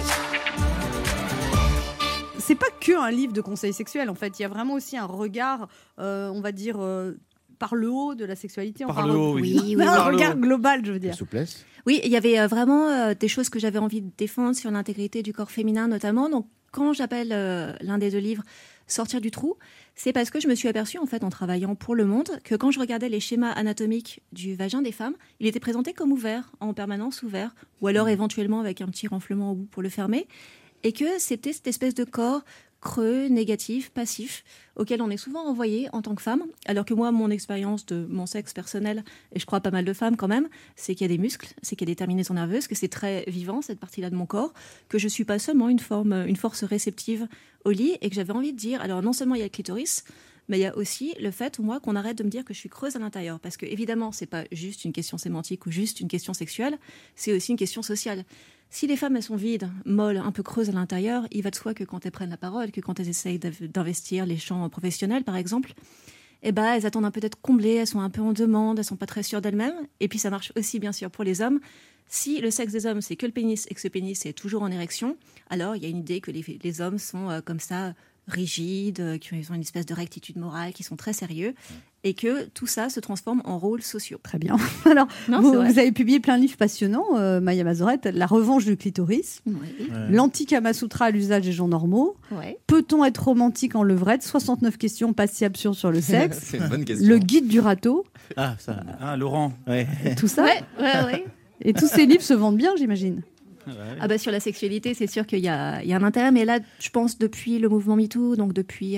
C'est pas que un livre de conseils sexuels en fait, il y a vraiment aussi un regard, on va dire, par le haut de la sexualité. Par le haut, oui. Oui, Non, un Par le regard haut. global, je veux dire. Souplesse. Oui, il y avait vraiment des choses que j'avais envie de défendre sur l'intégrité du corps féminin notamment. Donc, quand j'appelle l'un des 2 livres Sortir du trou, c'est parce que je me suis aperçue, en fait, en travaillant pour Le Monde, que quand je regardais les schémas anatomiques du vagin des femmes, il était présenté comme ouvert, en permanence ouvert, ou alors éventuellement avec un petit renflement au bout pour le fermer, et que c'était cette espèce de corps creux, négatif, passif, auquel on est souvent envoyé en tant que femme, alors que moi, mon expérience de mon sexe personnel, et je crois pas mal de femmes quand même, c'est qu'il y a des muscles, c'est qu'il y a des terminaisons nerveuses, que c'est très vivant, cette partie-là de mon corps, que je suis pas seulement une force réceptive au lit, et que j'avais envie de dire, alors non seulement il y a le clitoris, mais il y a aussi le fait, moi, qu'on arrête de me dire que je suis creuse à l'intérieur. Parce que, évidemment, c'est pas juste une question sémantique ou juste une question sexuelle, c'est aussi une question sociale. Si les femmes, elles sont vides, molles, un peu creuses à l'intérieur, il va de soi que quand elles prennent la parole, que quand elles essayent d'investir les champs professionnels, par exemple, eh ben, elles attendent un peu d'être comblées, elles sont un peu en demande, elles sont pas très sûres d'elles-mêmes. Et puis ça marche aussi, bien sûr, pour les hommes. Si le sexe des hommes, c'est que le pénis et que ce pénis est toujours en érection, alors il y a une idée que les hommes sont comme ça, rigides, qui ont une espèce de rectitude morale, qui sont très sérieux, et que tout ça se transforme en rôles sociaux. Très bien. Alors, Non, vous c'est vrai. avez publié plein de livres passionnants, Maya Mazoret, La revanche du clitoris, Oui. L'anti-Kama Sutra à l'usage des gens normaux, Ouais. Peut-on être romantique en levrette, 69 questions pas si absurdes sur le sexe, C'est une bonne question. Le guide du râteau, Ah, ça. Ah, Laurent. Ouais. tout ça. Ouais. Et tous ces livres se vendent bien, j'imagine. Ah bah sur la sexualité, c'est sûr qu'il y a un intérêt, mais là, je pense depuis le mouvement MeToo, donc depuis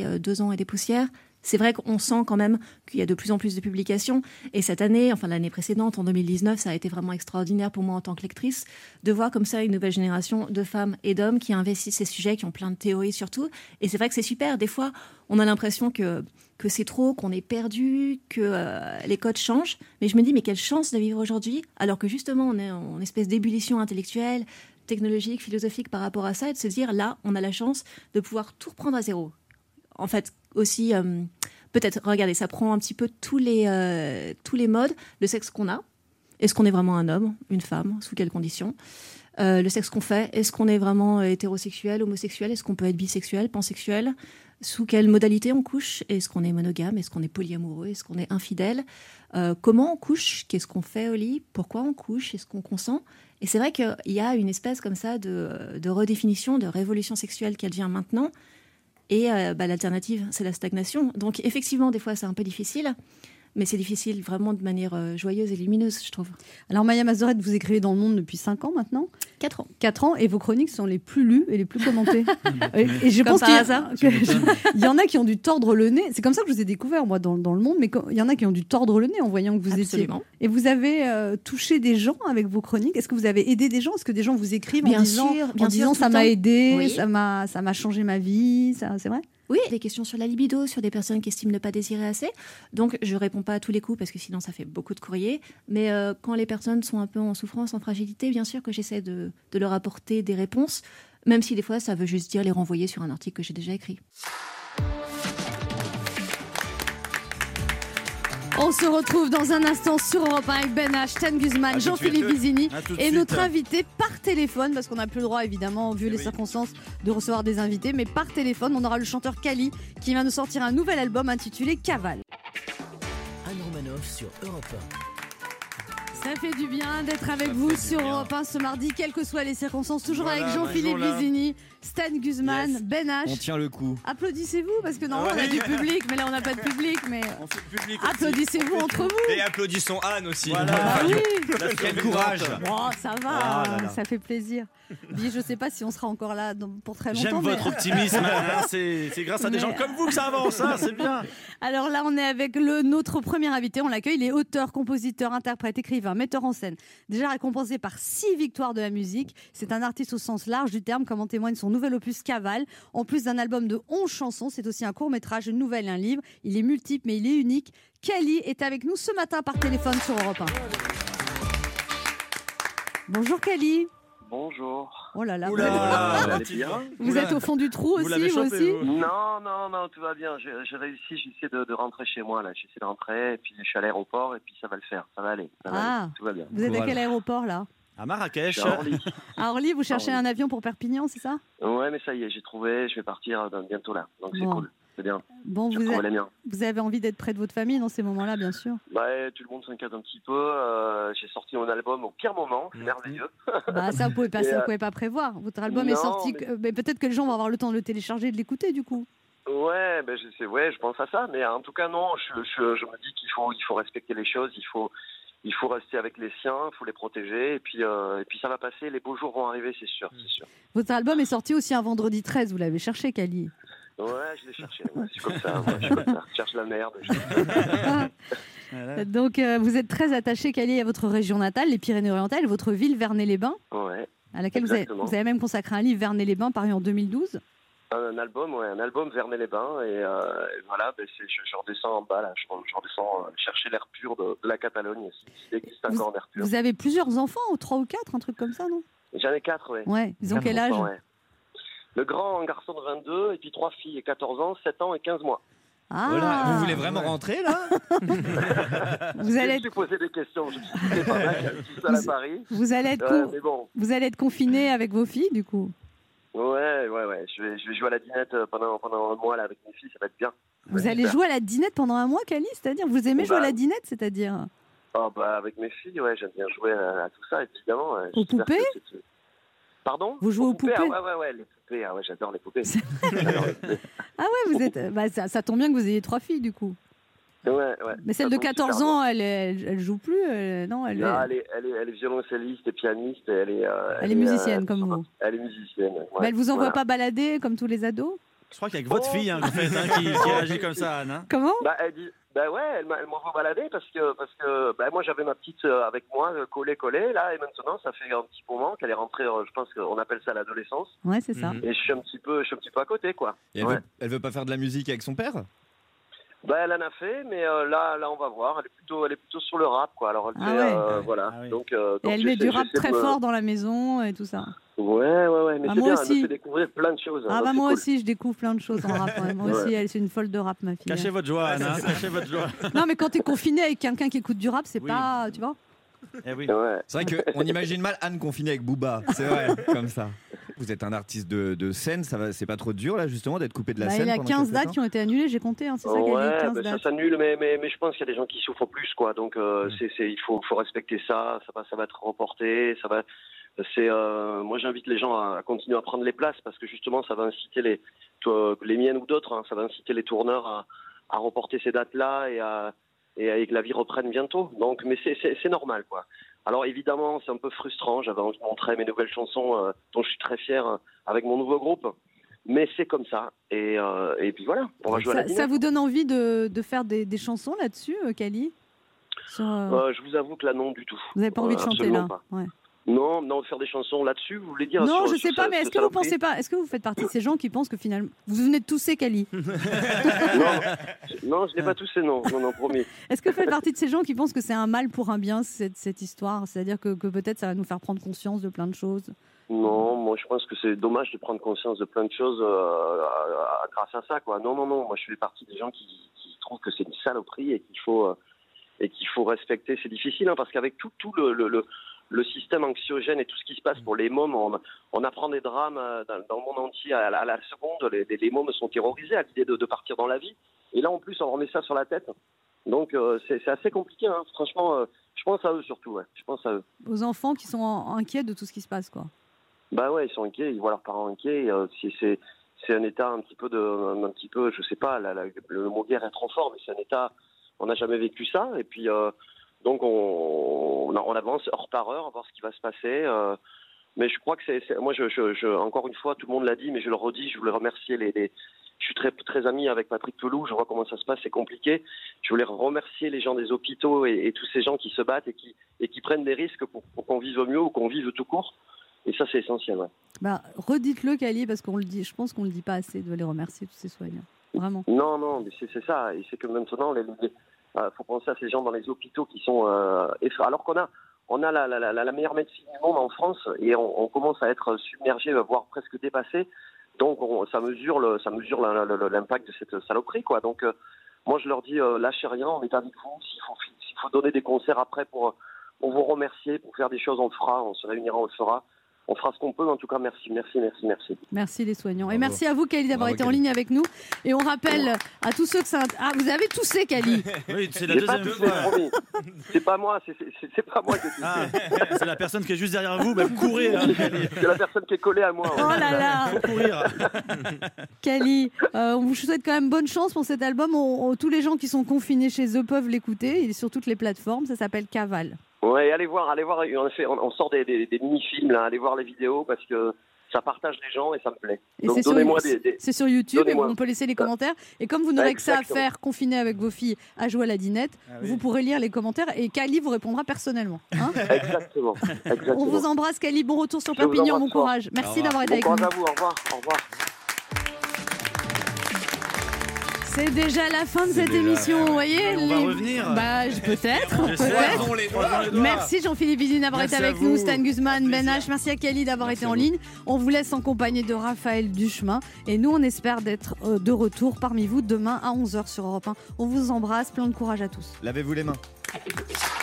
2 ans et des poussières, c'est vrai qu'on sent quand même qu'il y a de plus en plus de publications. Et cette année, enfin l'année précédente, en 2019, ça a été vraiment extraordinaire pour moi en tant que lectrice, de voir comme ça une nouvelle génération de femmes et d'hommes qui investissent ces sujets, qui ont plein de théories surtout. Et c'est vrai que c'est super. Des fois, on a l'impression que c'est trop, qu'on est perdu, que les codes changent. Mais je me dis, mais quelle chance de vivre aujourd'hui, alors que justement, on est en espèce d'ébullition intellectuelle, technologique, philosophique par rapport à ça, et de se dire, là, on a la chance de pouvoir tout reprendre à zéro. En fait, aussi, peut-être, regardez, ça prend un petit peu tous les modes, le sexe qu'on a. Est-ce qu'on est vraiment un homme, une femme, sous quelles conditions? Le sexe qu'on fait, est-ce qu'on est vraiment hétérosexuel, homosexuel? Est-ce qu'on peut être bisexuel, pansexuel? Sous quelle modalité on couche? Est-ce qu'on est monogame? Est-ce qu'on est polyamoureux? Est-ce qu'on est infidèle? Comment on couche? Qu'est-ce qu'on fait au lit? Pourquoi on couche? Est-ce qu'on consent? Et c'est vrai qu'il y a une espèce comme ça de redéfinition, de révolution sexuelle qui advient maintenant. Et l'alternative, c'est la stagnation. Donc effectivement, des fois, c'est un peu difficile. Mais c'est difficile vraiment de manière joyeuse et lumineuse, je trouve. Alors Maya Mazorette, vous écrivez dans Le Monde depuis 5 ans maintenant. 4 ans. 4 ans, et vos chroniques sont les plus lues et les plus commentées. Et je Comme pense par hasard. Il y en a qui ont dû tordre le nez. C'est comme ça que je vous ai découvert, moi, dans Le Monde. Mais il y en a qui ont dû tordre le nez en voyant que vous Absolument. étiez... Et vous avez touché des gens avec vos chroniques. Est-ce que vous avez aidé des gens? Est-ce que des gens vous écrivent Bien en disant, sûr, ça tout m'a le temps. aidé, Oui. ça m'a changé ma vie, c'est vrai? Oui, des questions sur la libido, sur des personnes qui estiment ne pas désirer assez. Donc, je ne réponds pas à tous les coups parce que sinon, ça fait beaucoup de courriers. Mais quand les personnes sont un peu en souffrance, en fragilité, bien sûr que j'essaie de leur apporter des réponses, même si des fois, ça veut juste dire les renvoyer sur un article que j'ai déjà écrit. On se retrouve dans un instant sur Europe 1 avec Ben H, Stan Guzman, Jean-Philippe Vizini et notre invité par téléphone, parce qu'on n'a plus le droit évidemment, vu les circonstances, de recevoir des invités, mais par téléphone, on aura le chanteur Kali qui vient de sortir un nouvel album intitulé Cavale. Anne Romanoff sur Europe 1. Ça fait du bien d'être avec vous sur Europe 1 ce mardi, quelles que soient les circonstances, toujours avec Jean-Philippe Vizini, Stan Guzman, Ben H. On tient le coup. Applaudissez-vous, parce que normalement on a du public, mais là on n'a pas de public, mais applaudissez-vous entre vous. Et applaudissons Anne aussi. Voilà. Ah oui. Quel courage. Bon, ça va, ça fait plaisir. Puis, je sais pas si on sera encore là pour très longtemps. J'aime votre optimisme, hein, c'est grâce à des gens comme vous que ça avance, hein, c'est bien. Alors là, on est avec notre premier invité, on l'accueille, il est auteur, compositeur, interprète, écrivain, metteur en scène, déjà récompensé par 6 victoires de la musique. C'est un artiste au sens large du terme, comme en témoigne son nouvel opus Cavale. En plus d'un album de 11 chansons, c'est aussi un court-métrage, une nouvelle et un livre. Il est multiple, mais il est unique. Kali est avec nous ce matin par téléphone sur Europe 1. Bonjour Kali. Bonjour. Oh là là, Vous êtes au fond du trou aussi, vous aussi? Non, tout va bien. J'ai réussi, j'essaie de rentrer chez moi là. J'essaie de rentrer, et puis je suis à l'aéroport, et puis ça va le faire, ça va aller. Tout va bien. Vous êtes à quel aéroport là? À Marrakech. À Orly. À Orly, vous cherchez un avion pour Perpignan, c'est ça? Ouais, mais ça y est, j'ai trouvé, je vais partir bientôt là. Donc c'est cool, c'est bien. Bon, vous avez envie d'être près de votre famille dans ces moments-là, bien sûr. Tout le monde s'inquiète un petit peu. J'ai sorti mon album au pire moment, c'est merveilleux. Ça, vous pouvez pas prévoir. Votre album est sorti, mais peut-être que les gens vont avoir le temps de le télécharger et de l'écouter du coup. Ouais, je pense à ça, mais en tout cas non, je me dis qu'il faut respecter les choses, il faut rester avec les siens, il faut les protéger, et puis ça va passer, les beaux jours vont arriver, c'est sûr. Votre album est sorti aussi un vendredi 13, vous l'avez cherché, Kali? Ouais, je l'ai cherché, c'est comme ça, je cherche la merde. Donc vous êtes très attaché, Kali, à votre région natale, les Pyrénées-Orientales, votre ville, Vernay-les-Bains, à laquelle vous avez même consacré un livre, Vernay-les-Bains, paru en 2012. Un album Vernay-les-Bains, et voilà, je redescends en bas là, je redescends chercher l'air pur de la Catalogne, s'il existe encore un air pur. Vous avez plusieurs enfants, 3 ou 4, un truc comme ça, non? J'en ai 4, ouais. Ouais, ils ont quel âge? Le grand, un garçon de 22, et puis 3 filles, 14 ans, 7 ans et 15 mois. Voilà. Vous voulez vraiment rentrer là? Vous allez être... poser des questions, je me suis dit, pas mal, tout seul à Paris. Vous allez être confiné avec vos filles, du coup? Ouais. Je vais jouer à la dinette pendant un mois là, avec mes filles, ça va être bien. Vous allez jouer à la dinette pendant un mois, Kali? C'est-à-dire, vous aimez jouer à la dinette, c'est-à-dire? Avec mes filles, j'aime bien jouer à tout ça, évidemment. Aux poupées? Pardon? Vous jouez aux poupées? Ouais, les poupées, j'adore les poupées. Ah ouais, vous êtes... ça tombe bien que vous ayez 3 filles, du coup. Ouais. Mais celle de 14 ans, elle joue plus, non? Elle est violoncelliste et pianiste. Elle est musicienne, comme vous. Elle est musicienne. Ouais. Mais elle vous envoie pas balader comme tous les ados? Je crois qu'il y a que votre fille que vous faites, qui réagit comme ça, Anne. Comment? Elle dit... elle m'envoie balader parce que moi j'avais ma petite avec moi collée là, et maintenant ça fait un petit moment qu'elle est rentrée, je pense qu'on appelle ça l'adolescence. Ouais, c'est ça. Et je suis un petit peu à côté, quoi. Et elle veut pas faire de la musique avec son père? Elle en a fait, mais là on va voir. Elle est plutôt sur le rap, quoi. Alors elle fait, voilà. Donc et elle met du rap très fort dans la maison et tout ça. Ouais. Mais c'est moi bien, aussi. elle me fait découvrir plein de choses. Moi cool. aussi, je découvre plein de choses en rap. Moi aussi, elle, c'est une folle de rap, ma fille. Cachez votre joie, Anna. Cachez votre joie. Non, mais quand t'es confiné avec quelqu'un qui écoute du rap, c'est pas, tu vois. Eh oui. C'est vrai qu'on imagine mal Anne confinée avec Booba. C'est vrai, comme ça. Vous êtes un artiste de scène, c'est pas trop dur là justement d'être coupé de la scène? Il y a 15 dates qui ont été annulées, j'ai compté, c'est ça qu'il y a 15 dates. Ça s'annule, mais je pense qu'il y a des gens qui souffrent plus, quoi. Donc il faut respecter ça. Ça va être reporté. Moi j'invite les gens à continuer à prendre les places parce que justement ça va inciter les miennes ou d'autres, hein, ça va inciter les tourneurs à reporter ces dates-là et que la vie reprenne bientôt. Donc, mais c'est normal, quoi. Alors évidemment, c'est un peu frustrant. J'avais envie de montrer mes nouvelles chansons dont je suis très fier avec mon nouveau groupe. Mais c'est comme ça. Et puis voilà, on va jouer à la dinette. Ça vous donne envie de faire des chansons là-dessus, Cali Je vous avoue que là, non du tout. Vous n'avez pas envie de chanter là? Ouais. Non, faire des chansons là-dessus, vous voulez dire? Non, je sais pas, mais est-ce que vous pensez pas? Est-ce que vous faites partie de ces gens qui pensent que finalement vous venez de tousser, Cali? Non, je n'ai pas toussé, non, promis. Est-ce que vous faites partie de ces gens qui pensent que c'est un mal pour un bien cette histoire? C'est-à-dire que peut-être ça va nous faire prendre conscience de plein de choses? Non, moi je pense que c'est dommage de prendre conscience de plein de choses grâce à ça, quoi. Non, moi je fais partie des gens qui trouvent que c'est une saloperie et qu'il faut respecter. C'est difficile, hein, parce qu'avec tout le système anxiogène et tout ce qui se passe pour les mômes, on apprend des drames dans le monde entier à la seconde. Les mômes sont terrorisés à l'idée de partir dans la vie. Et là, en plus, on remet ça sur la tête. Donc, c'est assez compliqué. Hein. Franchement, je pense à eux surtout. Ouais. Je pense à eux. Aux enfants qui sont inquiets de tout ce qui se passe, quoi. Bah ouais, ils sont inquiets. Ils voient leurs parents inquiets. C'est un état un petit peu, je sais pas, le mot guerre est trop fort, mais c'est un état, on n'a jamais vécu ça. Et puis... donc on avance heure par heure, voir ce qui va se passer. Mais je crois que moi, encore une fois, tout le monde l'a dit, mais je le redis, je voulais remercier je suis très, très ami avec Patrick Pelou, je vois comment ça se passe, c'est compliqué. Je voulais remercier les gens des hôpitaux et tous ces gens qui se battent et qui prennent des risques pour qu'on vive mieux ou qu'on vive tout court. Et ça, c'est essentiel, ouais. Redites-le, Cali, parce qu'on le dit, je pense qu'on le dit pas assez, de les remercier, tous ces soignants. Vraiment. Non, mais c'est ça. Et c'est que maintenant, faut penser à ces gens dans les hôpitaux qui sont alors qu'on a la meilleure médecine du monde en France et on commence à être submergé, voire presque dépassé. Donc ça mesure l'impact de cette saloperie, quoi. Donc moi je leur dis lâchez rien, on est avec vous. S'il faut donner des concerts après pour vous remercier, pour faire des choses, on le fera, on se réunira, on le fera. On fera ce qu'on peut, mais en tout cas, merci. Merci les soignants. Et merci à vous, Cali, d'avoir été en ligne avec nous. Et on rappelle à tous ceux que ça... Ah, vous avez toussé, Cali. Oui, c'est la deuxième fois. C'est pas moi, c'est pas moi qui ai toussé. C'est la personne qui est juste derrière vous, courez. Hein, c'est la personne qui est collée à moi. Oh là là. Faut courir. Cali, on vous souhaite quand même bonne chance pour cet album. Tous les gens qui sont confinés chez eux peuvent l'écouter. Il est sur toutes les plateformes. Ça s'appelle Cavale. Ouais, allez voir. On sort des mini-films, là. Allez voir les vidéos parce que ça partage les gens et ça me plaît. Et donc donnez-moi c'est sur YouTube et on peut laisser les commentaires. Et comme vous n'aurez que ça à faire, confiné avec vos filles, à jouer à la dinette, vous pourrez lire les commentaires et Cali vous répondra personnellement. Hein. Exactement. On vous embrasse, Cali. Bon retour sur Perpignan, bon courage. Merci d'avoir été avec nous. Bon courage à vous. Au revoir. C'est déjà la fin de cette émission, vous voyez. On va revenir. Peut-être. Merci Jean-Philippe Vizine d'avoir été avec nous, Stan Guzman, Ben H. Merci à Cali d'avoir été en ligne. On vous laisse en compagnie de Raphaël Duchemin. Et nous, on espère d'être de retour parmi vous demain à 11h sur Europe 1. On vous embrasse, plein de courage à tous. Lavez-vous les mains.